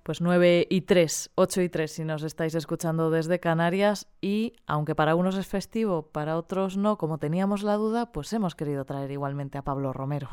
Pues 9:03, 8:03 si nos estáis escuchando desde Canarias, y aunque para unos es festivo, para otros no, como teníamos la duda, pues hemos querido traer igualmente a Pablo Romero.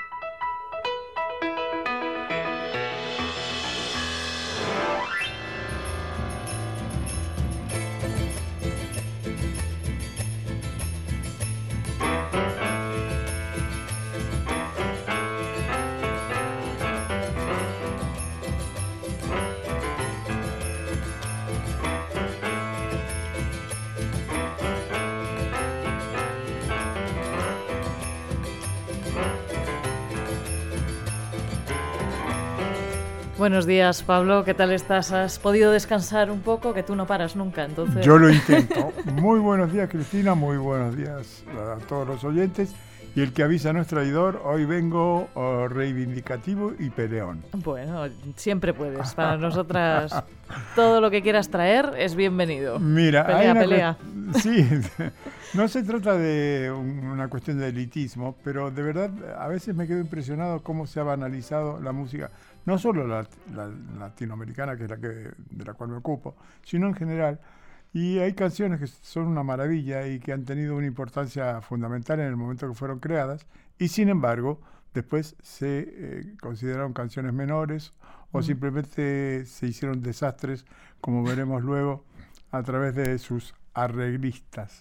Buenos días, Pablo, ¿qué tal estás? ¿Has podido descansar un poco? Que tú no paras nunca, entonces... Yo lo intento. Muy buenos días, Cristina, muy buenos días a todos los oyentes. Y el que avisa no es traidor, hoy vengo reivindicativo y peleón. Bueno, siempre puedes. Para nosotras, todo lo que quieras traer es bienvenido. Mira, pelea. Sí, no se trata de una cuestión de elitismo, pero de verdad a veces me quedo impresionado cómo se ha banalizado la música, no solo la latinoamericana, que es de la cual me ocupo, sino en general. Y hay canciones que son una maravilla y que han tenido una importancia fundamental en el momento que fueron creadas, y sin embargo después se consideraron canciones menores o simplemente se hicieron desastres, como veremos luego, a través de sus arreglistas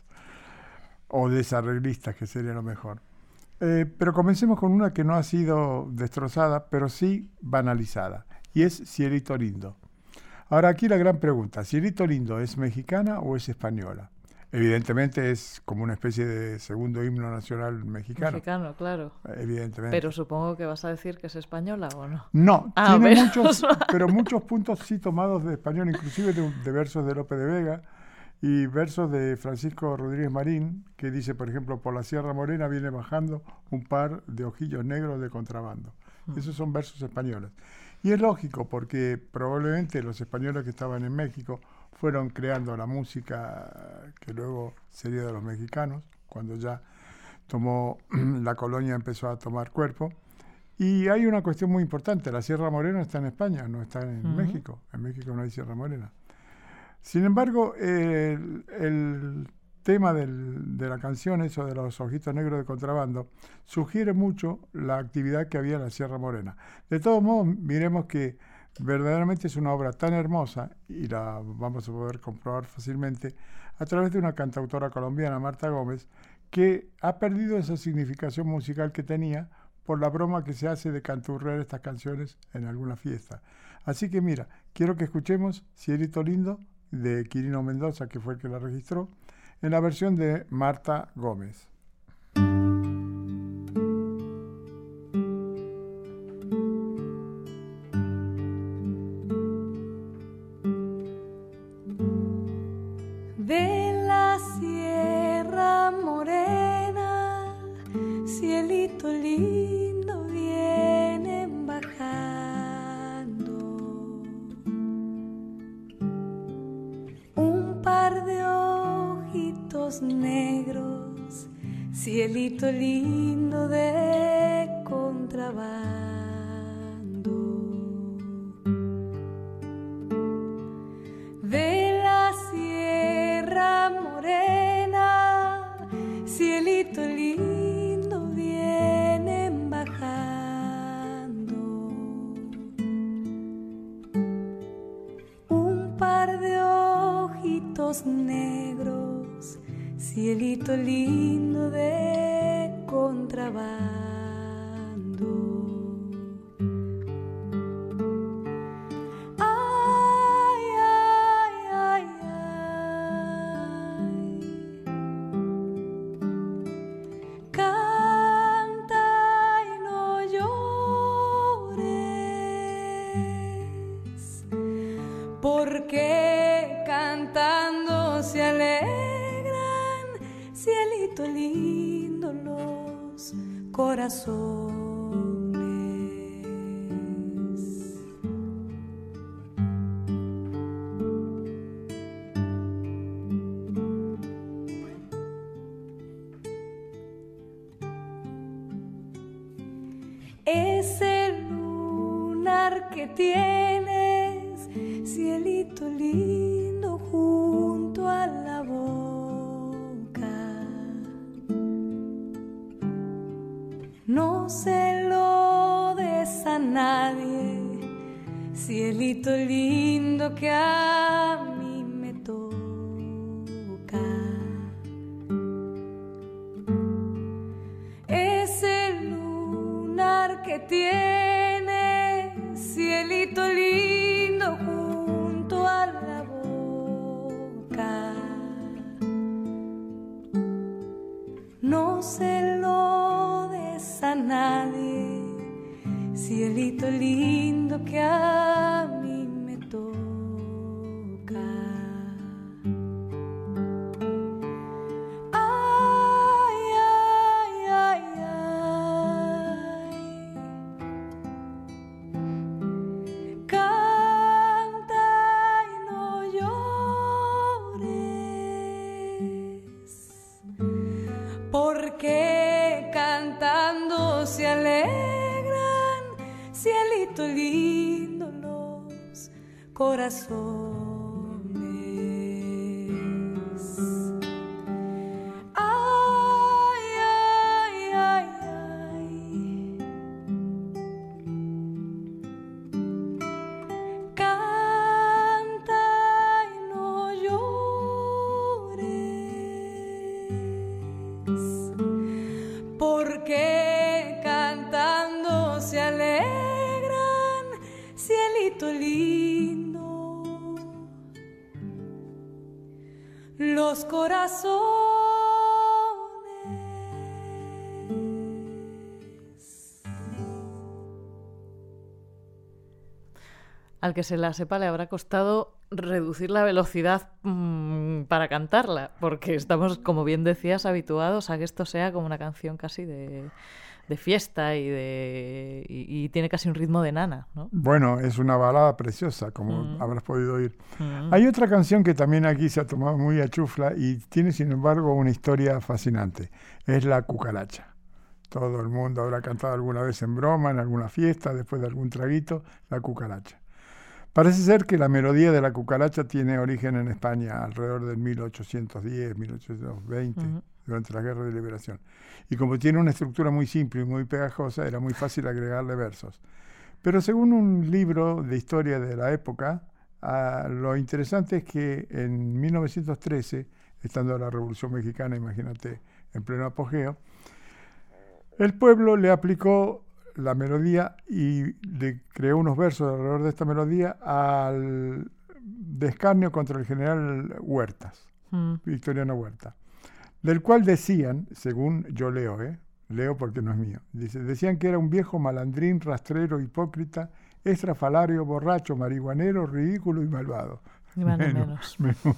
o desarreglistas, que sería lo mejor. Pero comencemos con una que no ha sido destrozada, pero sí banalizada, y es Cielito Lindo. Ahora aquí la gran pregunta, ¿Cielito Lindo es mexicana o es española? Evidentemente es como una especie de segundo himno nacional mexicano. Mexicano, claro. Evidentemente. Pero supongo que vas a decir que es española, ¿o no? No, tiene muchos puntos sí tomados de español, inclusive de versos de Lope de Vega y versos de Francisco Rodríguez Marín, que dice, por ejemplo, por la Sierra Morena viene bajando un par de ojillos negros de contrabando. Esos son versos españoles. Y es lógico, porque probablemente los españoles que estaban en México fueron creando la música que luego sería de los mexicanos, cuando ya la colonia empezó a tomar cuerpo. Y hay una cuestión muy importante, la Sierra Morena está en España, no está en México. En México no hay Sierra Morena. Sin embargo, el tema de la canción, eso de los ojitos negros de contrabando, sugiere mucho la actividad que había en la Sierra Morena. De todos modos, miremos que verdaderamente es una obra tan hermosa, y la vamos a poder comprobar fácilmente, a través de una cantautora colombiana, Marta Gómez, que ha perdido esa significación musical que tenía por la broma que se hace de canturrear estas canciones en alguna fiesta. Así que mira, quiero que escuchemos Cielito Lindo, de Quirino Mendoza, que fue el que la registró, en la versión de Marta Gómez. De la Sierra Morena, cielito lindo, vienen bajando un par de ojitos negros, cielito lindo de contrabando. De la Sierra Morena, cielito lindo, vienen bajando un par de ojitos negros, cielito lindo de contrabando. Ay, ay, ay, ay. Canta y no llores, porque cantando se alegran, cielito lindo, los corazones. Ese lunar que tienes cielito lindo que a mí me toca. Ese lunar que tiene, cielito lindo junto a la boca, no se lo des a nadie, cielito lindo que a mí me toca. Ay, ay, ay, ay. Canta y no llores, porque cantando se alegran, cielito lindo, los corazones. Ay, ay, ay, ay. Canta y no llores, porque cantando se alegran, cielito lindo, los corazones. Al que se la sepa le habrá costado reducir la velocidad para cantarla, porque estamos, como bien decías, habituados a que esto sea como una canción casi de fiesta y tiene casi un ritmo de nana, ¿no? Bueno, es una balada preciosa, como habrás podido oír. Hay otra canción que también aquí se ha tomado muy a chufla y tiene, sin embargo, una historia fascinante. Es La Cucaracha. Todo el mundo habrá cantado alguna vez en broma, en alguna fiesta, después de algún traguito, La Cucaracha. Parece ser que la melodía de La Cucaracha tiene origen en España alrededor del 1810, 1820, durante la Guerra de Liberación. Y como tiene una estructura muy simple y muy pegajosa, era muy fácil agregarle versos. Pero según un libro de historia de la época, lo interesante es que en 1913, estando la Revolución Mexicana, imagínate, en pleno apogeo, el pueblo le aplicó la melodía y le creó unos versos alrededor de esta melodía al descarnio contra el general Huertas, Victoriano Huerta, del cual decían, según yo leo porque no es mío, decían que era un viejo malandrín, rastrero, hipócrita, estrafalario, borracho, marihuanero, ridículo y malvado. Ni más ni menos.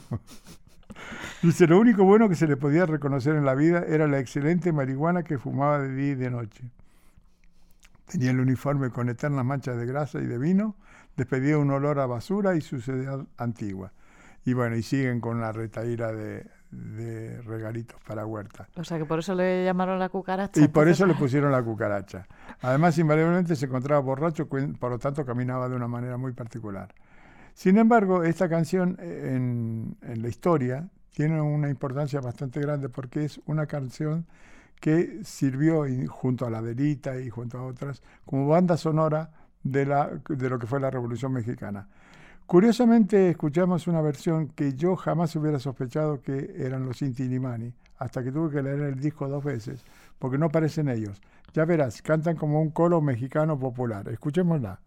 Dice, lo único bueno que se le podía reconocer en la vida era la excelente marihuana que fumaba de día y de noche. Tenía el uniforme con eternas manchas de grasa y de vino, despedía un olor a basura y suciedad antigua. Y bueno, y siguen con la retahíla de regalitos para Huerta. O sea que por eso le llamaron La Cucaracha. Y por eso le pusieron La Cucaracha. Además, invariablemente se encontraba borracho, por lo tanto caminaba de una manera muy particular. Sin embargo, esta canción en la historia tiene una importancia bastante grande porque es una canción que sirvió junto a la Delita y junto a otras como banda sonora de lo que fue la Revolución Mexicana. Curiosamente escuchamos una versión que yo jamás hubiera sospechado que eran los Inti Illimani, hasta que tuve que leer el disco 2 veces, porque no parecen ellos. Ya verás, cantan como un coro mexicano popular. Escuchémosla.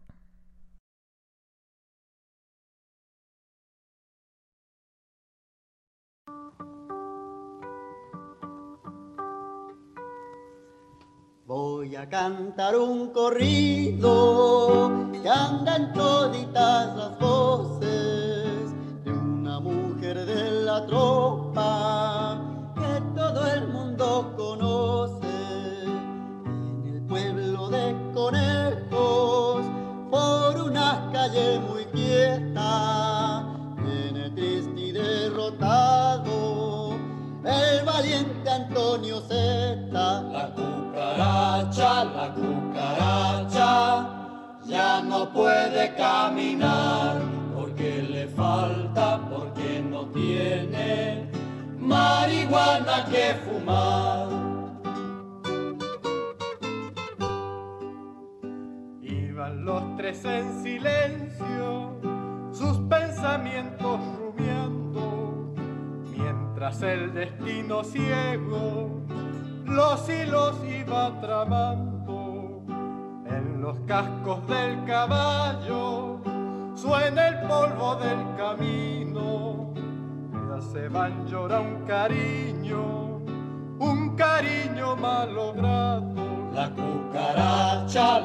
Voy a cantar un corrido que anda en toditas las voces de una mujer de la tropa que todo el mundo conoce. En el pueblo de Conejos, por una calle muy quieta, viene triste y derrotado el valiente Antonio Zeta. La cucaracha ya no puede caminar porque le falta, porque no tiene marihuana que fumar. Iban los tres permanece en silencio, sus pensamientos rumiando, mientras el destino ciego los hilos iba tramando. En los cascos del caballo suena el polvo del camino, ya se van llora un cariño malogrado. La cucaracha,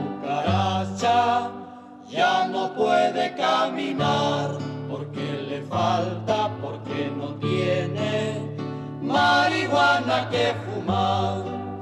ya no puede caminar, porque le falta, porque no tiene marihuana que fumar.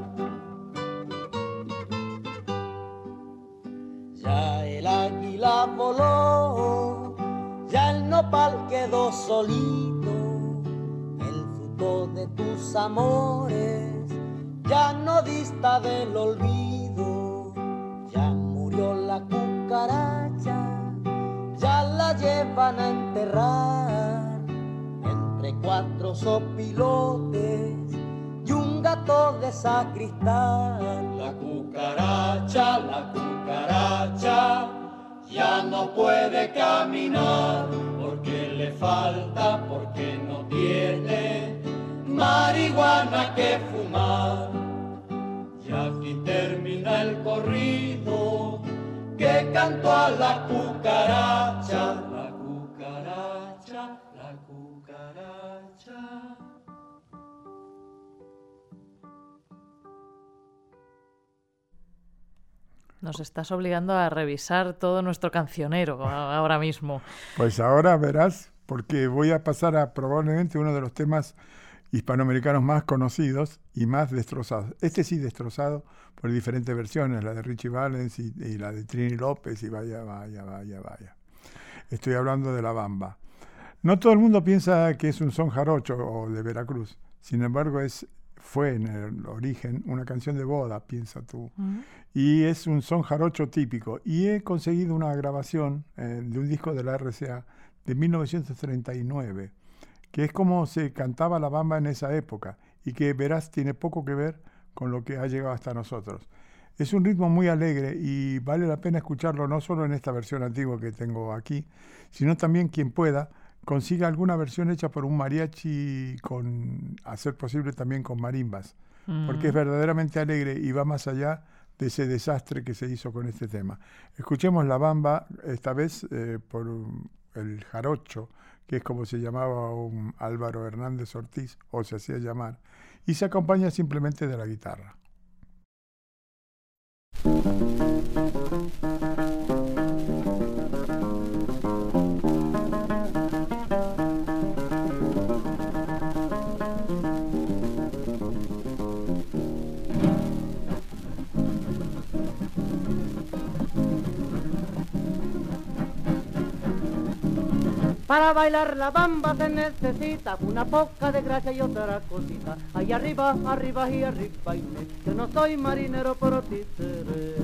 Ya el águila voló, ya el nopal quedó solito, el fruto de tus amores ya no dista del olvido. Ya murió la cucaracha, ya la llevan a enterrar entre 4 sopilotes y un gato de sacristán. La cucaracha, ya no puede caminar, porque le falta, porque no tiene marihuana que fumar. Ya aquí termina el corrido que cantó a la cucaracha. La cucaracha. Nos estás obligando a revisar todo nuestro cancionero ahora mismo. Pues ahora verás, porque voy a pasar a probablemente uno de los temas hispanoamericanos más conocidos y más destrozados. Este sí destrozado por diferentes versiones, la de Richie Valens y la de Trini López y vaya. Estoy hablando de La Bamba. No todo el mundo piensa que es un son jarocho o de Veracruz. Sin embargo, fue en el origen una canción de boda, piensa tú. Y es un son jarocho típico. Y he conseguido una grabación de un disco de la RCA de 1939, que es como se cantaba la bamba en esa época y que verás tiene poco que ver con lo que ha llegado hasta nosotros. Es un ritmo muy alegre y vale la pena escucharlo no solo en esta versión antigua que tengo aquí, sino también quien pueda consiga alguna versión hecha por un mariachi, a ser posible también con marimbas, porque es verdaderamente alegre y va más allá de ese desastre que se hizo con este tema. Escuchemos La Bamba, esta vez por el jarocho, que es como se llamaba un Álvaro Hernández Ortiz, o se hacía llamar, y se acompaña simplemente de la guitarra. Para bailar la bamba se necesita una poca de gracia y otra cosita. Ahí arriba, arriba y arriba, yo no soy marinero, pero ti seré.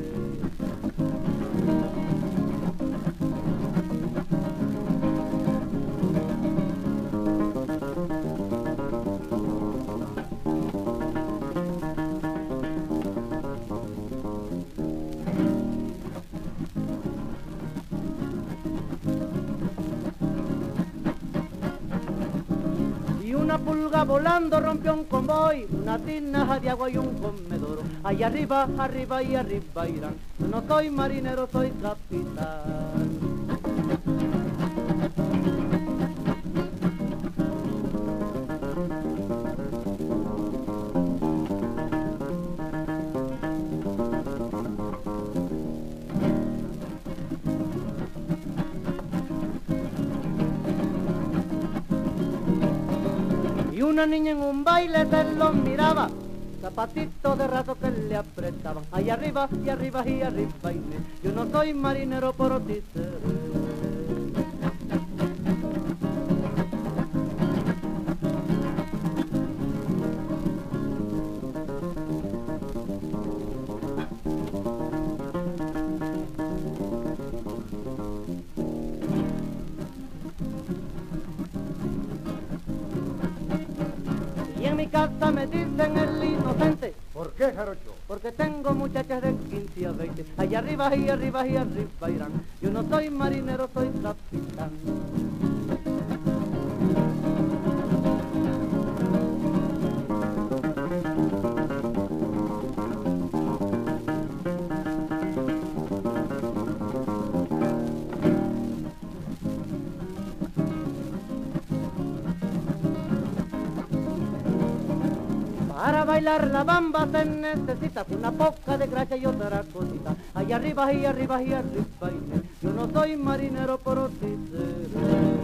Una pulga volando rompió un convoy, una tinaja de agua y un comedor. Allá arriba, arriba y arriba irán. Yo no soy marinero, soy capitán. Una niña en un baile se los miraba, zapatitos de rato que le apretaban. Ahí arriba y arriba y arriba, yo no soy marinero, pero ti seré. Y en mi casa me dicen el inocente, por ¿Por qué, jarocho? Porque tengo muchachas de 15 a 20, allá arriba y arriba y arriba irán. Yo no soy marinero, soy capitán. Para bailar la bamba se necesita una poca de gracia y otra cosita. Allá arriba y arriba y arriba iré. Yo no soy marinero, pero sí seré.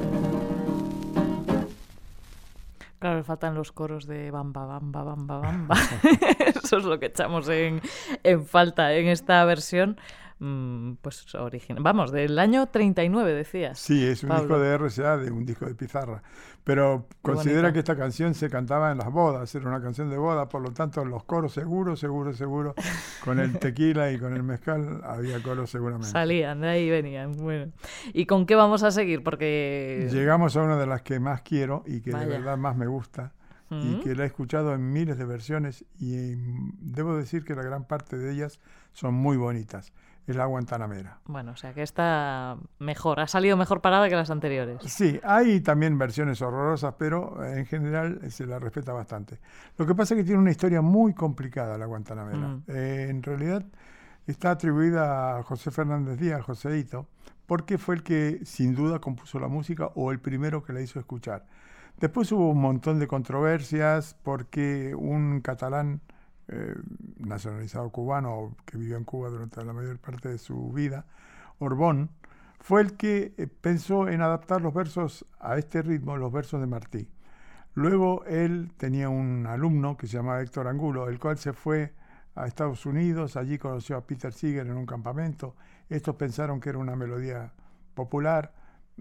Claro, me faltan los coros de bamba, bamba, bamba, bamba. Eso es lo que echamos en falta en esta versión. Pues original. Vamos, del año 39, decías. Sí, es un Pablo. disco de RCA, de un disco de pizarra. Pero considera bonito. que esta canción se cantaba en las bodas, era una canción de boda, por lo tanto los coros seguro, con el tequila y con el mezcal había coros seguramente. Salían, de ahí venían. Bueno. ¿Y con qué vamos a seguir? Porque... Llegamos a una de las que más quiero y que Vaya. de verdad más me gusta y que la he escuchado en miles de versiones y debo decir que la gran parte de ellas son muy bonitas. Es la Guantanamera. Bueno, o sea que está mejor, ha salido mejor parada que las anteriores. Sí, hay también versiones horrorosas, pero en general se la respeta bastante. Lo que pasa es que tiene una historia muy complicada la Guantanamera. En realidad está atribuida a José Fernández Díaz, Joséito, porque fue el que sin duda compuso la música o el primero que la hizo escuchar. Después hubo un montón de controversias porque un catalán nacionalizado cubano que vivió en Cuba durante la mayor parte de su vida, Orbón, fue el que pensó en adaptar los versos a este ritmo, los versos de Martí. Luego él tenía un alumno que se llamaba Héctor Angulo, el cual se fue a Estados Unidos, allí conoció a Peter Seeger en un campamento. Estos pensaron que era una melodía popular.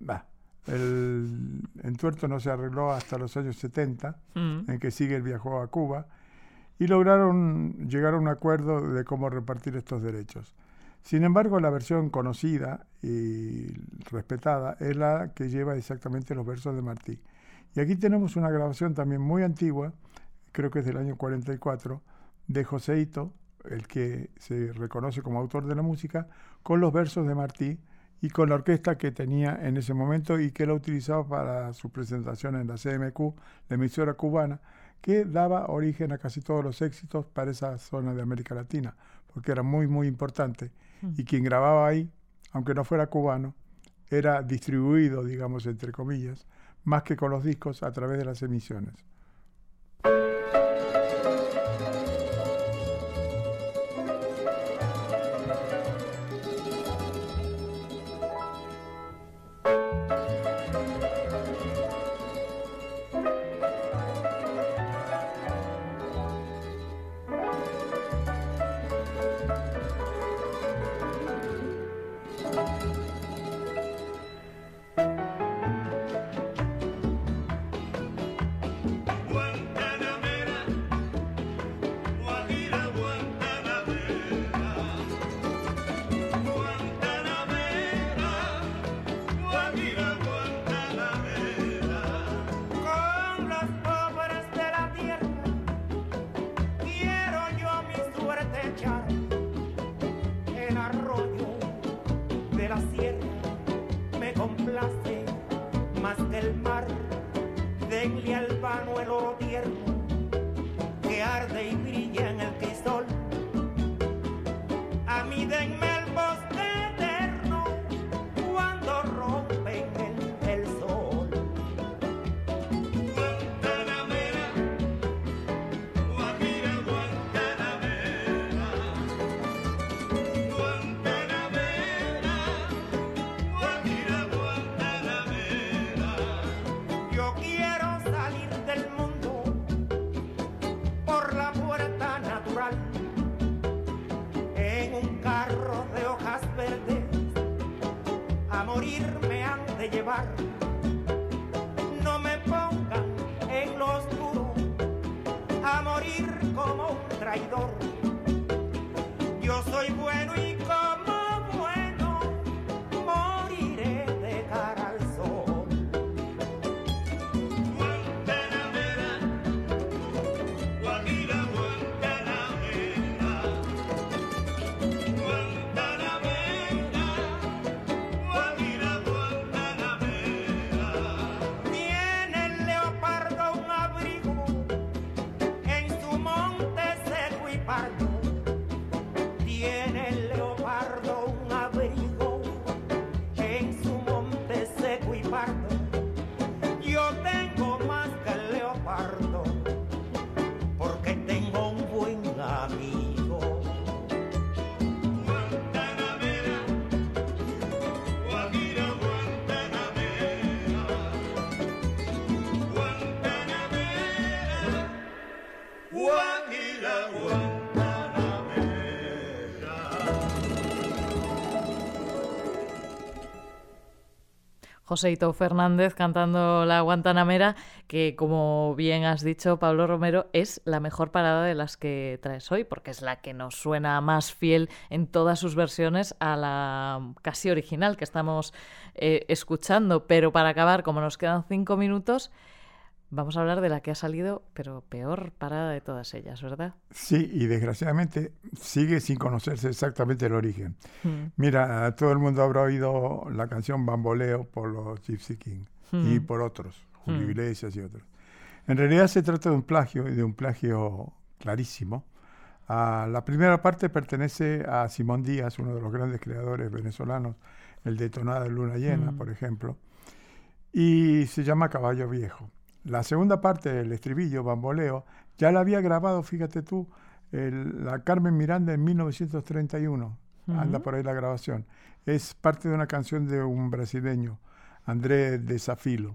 El entuerto no se arregló hasta los años 70, en que Seeger viajó a Cuba, y lograron llegar a un acuerdo de cómo repartir estos derechos. Sin embargo, la versión conocida y respetada es la que lleva exactamente los versos de Martí. Y aquí tenemos una grabación también muy antigua, creo que es del año 44, de Joséito, el que se reconoce como autor de la música, con los versos de Martí y con la orquesta que tenía en ese momento y que la utilizaba para su presentación en la CMQ, la emisora cubana, que daba origen a casi todos los éxitos para esa zona de América Latina, porque era muy, muy importante. Y quien grababa ahí, aunque no fuera cubano, era distribuido, digamos, entre comillas, más que con los discos a través de las emisiones. No me pongan en lo oscuro a morir como un traidor. Yo soy bueno y como bueno moriré de cara al sol. Guantanamera, Guajira, Guantanamera. Joseito Fernández cantando La Guantanamera, que como bien has dicho, Pablo Romero, es la mejor parada de las que traes hoy, porque es la que nos suena más fiel en todas sus versiones a la casi original que estamos escuchando. Pero para acabar, como nos quedan 5 minutos, vamos a hablar de la que ha salido, pero peor parada de todas ellas, ¿verdad? Sí, y desgraciadamente sigue sin conocerse exactamente el origen. Mira, todo el mundo habrá oído la canción Bamboleo por los Gypsy Kings y por otros, Julio Iglesias y otros. En realidad se trata de un plagio, y de un plagio clarísimo. La primera parte pertenece a Simón Díaz, uno de los grandes creadores venezolanos, el de Tonada de Luna Llena, por ejemplo, y se llama Caballo Viejo. La segunda parte del estribillo, Bamboleo, ya la había grabado, fíjate tú, la Carmen Miranda en 1931. Anda por ahí la grabación. Es parte de una canción de un brasileño, André de Safilo.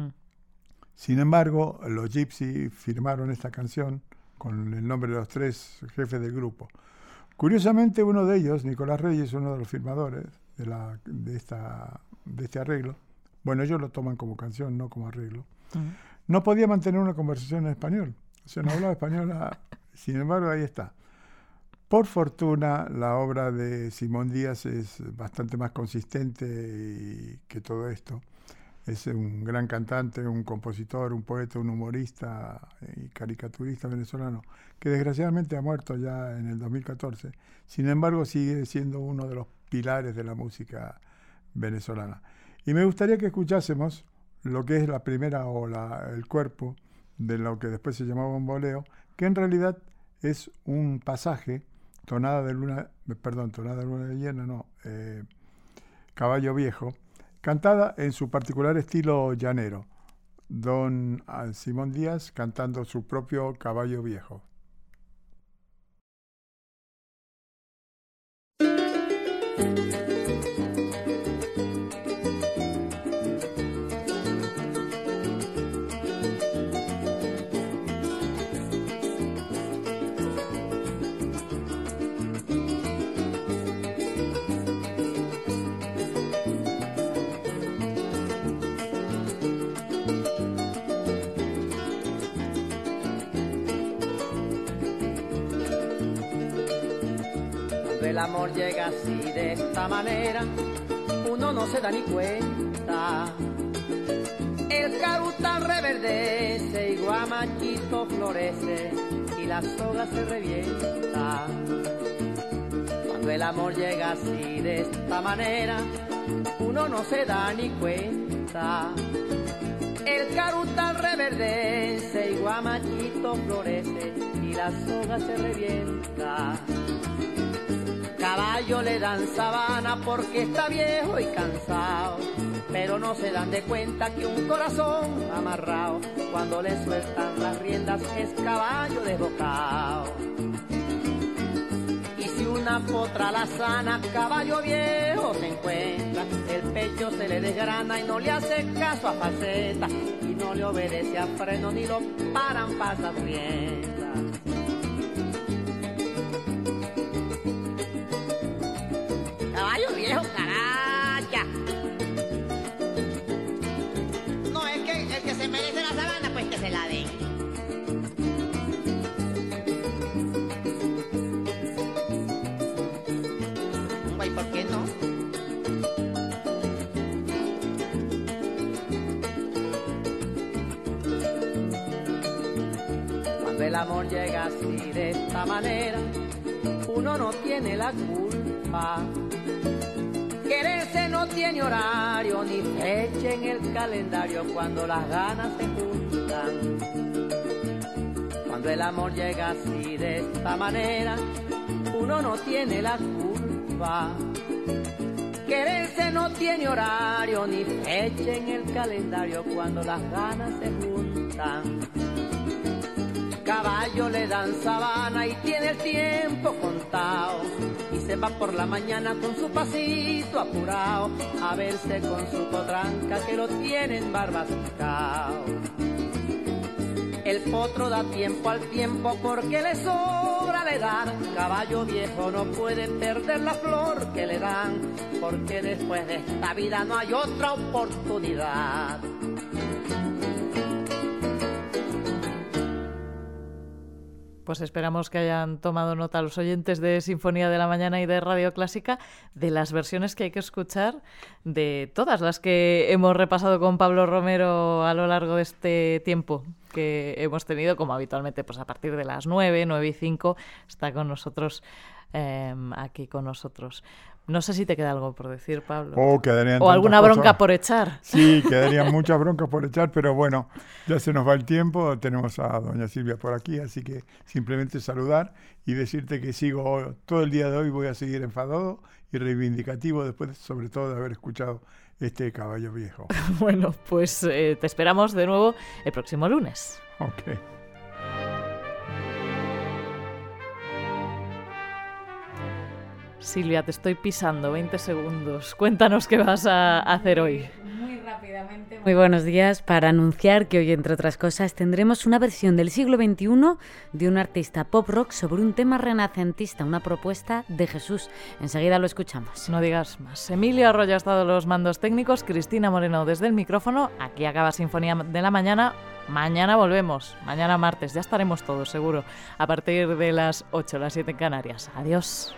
Sin embargo, los Gypsy firmaron esta canción con el nombre de los 3 jefes del grupo. Curiosamente, uno de ellos, Nicolás Reyes, uno de los firmadores de este arreglo, bueno, ellos lo toman como canción, no como arreglo, no podía mantener una conversación en español. O sea, no hablaba español. Sin embargo, ahí está. Por fortuna, la obra de Simón Díaz es bastante más consistente que todo esto. Es un gran cantante, un compositor, un poeta, un humorista y caricaturista venezolano, que desgraciadamente ha muerto ya en el 2014. Sin embargo, sigue siendo uno de los pilares de la música venezolana. Y me gustaría que escuchásemos lo que es la primera el cuerpo de lo que después se llamaba Bamboleo, que en realidad es un pasaje, Tonada de Luna Llena, Caballo Viejo, cantada en su particular estilo llanero, don Simón Díaz cantando su propio Caballo Viejo. El amor llega así de esta manera, uno no se da ni cuenta. El carutal reverdece y guamachito florece y la soga se revienta. Cuando el amor llega así de esta manera, uno no se da ni cuenta. El carutal reverdece y guamachito florece y la soga se revienta. Caballo le dan sabana porque está viejo y cansado, pero no se dan de cuenta que un corazón amarrado, cuando le sueltan las riendas es caballo desbocado. Y si una potra la sana, caballo viejo se encuentra, el pecho se le desgrana y no le hace caso a faceta, y no le obedece a freno ni lo paran pasas riendas. Caballo viejo, caracha. No, es que el que se merece la sabana, pues que se la den. Ay, ¿por qué no? Cuando el amor llega así de esta manera, uno no tiene la culpa. Quererse no tiene horario ni fecha en el calendario cuando las ganas se juntan. Cuando el amor llega así de esta manera, uno no tiene la culpa. Quererse no tiene horario ni fecha en el calendario cuando las ganas se juntan. Caballo le dan sabana y tiene el tiempo contado, y se va por la mañana con su pasito apurado a verse con su potranca que lo tienen barbascao. El potro da tiempo al tiempo porque le sobra la edad. Caballo viejo no puede perder la flor que le dan, porque después de esta vida no hay otra oportunidad. Pues esperamos que hayan tomado nota los oyentes de Sinfonía de la Mañana y de Radio Clásica de las versiones que hay que escuchar de todas las que hemos repasado con Pablo Romero a lo largo de este tiempo que hemos tenido, como habitualmente, pues a partir de las 9:05 está con nosotros, aquí con nosotros. No sé si te queda algo por decir, Pablo. O alguna bronca por echar. Sí, quedarían muchas broncas por echar, pero bueno, ya se nos va el tiempo. Tenemos a doña Silvia por aquí, así que simplemente saludar y decirte que sigo todo el día de hoy, voy a seguir enfadado y reivindicativo después, sobre todo, de haber escuchado este Caballo Viejo. Bueno, pues te esperamos de nuevo el próximo lunes. Ok. Silvia, te estoy pisando 20 segundos. Cuéntanos qué vas a hacer hoy. Muy rápidamente. Muy buenos días, para anunciar que hoy, entre otras cosas, tendremos una versión del siglo XXI de un artista pop rock sobre un tema renacentista, una propuesta de Jesús. Enseguida lo escuchamos. No digas más. Emilio Arroyo ha estado los mandos técnicos, Cristina Moreno desde el micrófono. Aquí acaba Sinfonía de la Mañana. Mañana volvemos, mañana martes, ya estaremos todos, seguro, a partir de las 8, las 7 en Canarias. Adiós.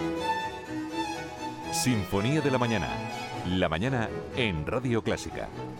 Sinfonía de la Mañana. La mañana en Radio Clásica.